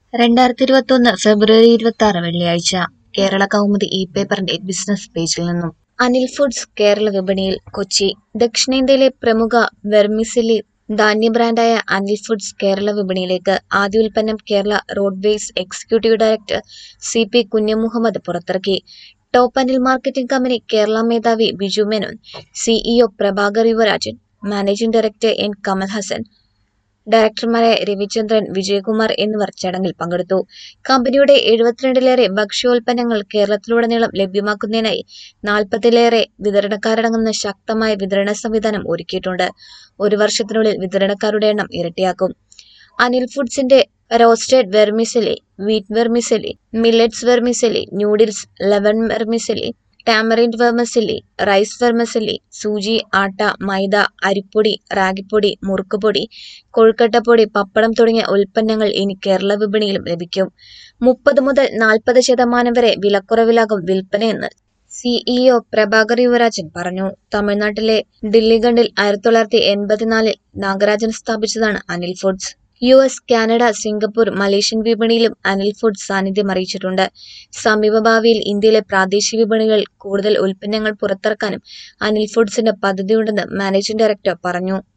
2021 ഫെബ്രുവരി 26 വെള്ളിയാഴ്ച കേരള കൗമുദി പേപ്പറിന്റെ ബിസിനസ് പേജിൽ നിന്നും. അനിൽ ഫുഡ്സ് കേരള വിപണിയിൽ കൊച്ചി. ദക്ഷിണേന്ത്യയിലെ പ്രമുഖ വെർമിസെല്ലി ധാന്യ ബ്രാൻഡായ അനിൽ ഫുഡ്സ് കേരള വിപണിയിലേക്ക്. ആദ്യ ഉൽപ്പന്നം Kerala roadways executive director CP കുഞ്ഞുമുഹമ്മദ് പുറത്തിറക്കി. Top Anil marketing company Kerala മേധാവി Biju Menon, CEO Prabhakar Yuvarajan, managing director N Kamal Hasan, ഡയറക്ടർമാരായ രവിചന്ദ്രൻ, വിജയകുമാർ എന്നിവർ ചടങ്ങിൽ പങ്കെടുത്തു. കമ്പനിയുടെ 72-ലേറെ ഭക്ഷ്യോൽപ്പന്നങ്ങൾ കേരളത്തിലുടനീളം ലഭ്യമാക്കുന്നതിനായി 40-ലേറെ വിതരണക്കാരടങ്ങുന്ന ശക്തമായ വിതരണ സംവിധാനം ഒരുക്കിയിട്ടുണ്ട്. ഒരു വർഷത്തിനുള്ളിൽ വിതരണക്കാരുടെ എണ്ണം ഇരട്ടിയാക്കും. അനിൽ ഫുഡ്സിന്റെ roasted vermicelli, wheat vermicelli, millets vermicelli, noodles, lemon vermicelli, tamarind vermicelli, rice vermicelli, sooji, atta, മൈദ, അരിപ്പൊടി, റാഗിപ്പൊടി, മുറുക്കുപൊടി, കൊഴുക്കട്ടപ്പൊടി, പപ്പടം തുടങ്ങിയ ഉൽപ്പന്നങ്ങൾ ഇനി കേരള വിപണിയിലും ലഭിക്കും. 30 മുതൽ 40% വരെ വിലക്കുറവിലാകും വിൽപ്പനയെന്ന് CEO പ്രഭാകർ യുവരാജൻ പറഞ്ഞു. തമിഴ്നാട്ടിലെ ഡില്ലിഗണ്ടിൽ 1984-ൽ നാഗരാജൻ സ്ഥാപിച്ചതാണ് Anil foods. US, Canada, Singapore, Malaysian വിപണിയിലും അനിൽ ഫുഡ്സ് സാന്നിധ്യം അറിയിച്ചിട്ടുണ്ട്. സമീപഭാവിയിൽ ഇന്ത്യയിലെ പ്രാദേശിക വിപണികളിൽ കൂടുതൽ ഉൽപ്പന്നങ്ങൾ പുറത്തിറക്കാനും അനിൽ ഫുഡ്സിന് പദ്ധതിയുണ്ടെന്ന് മാനേജിംഗ് ഡയറക്ടർ പറഞ്ഞു.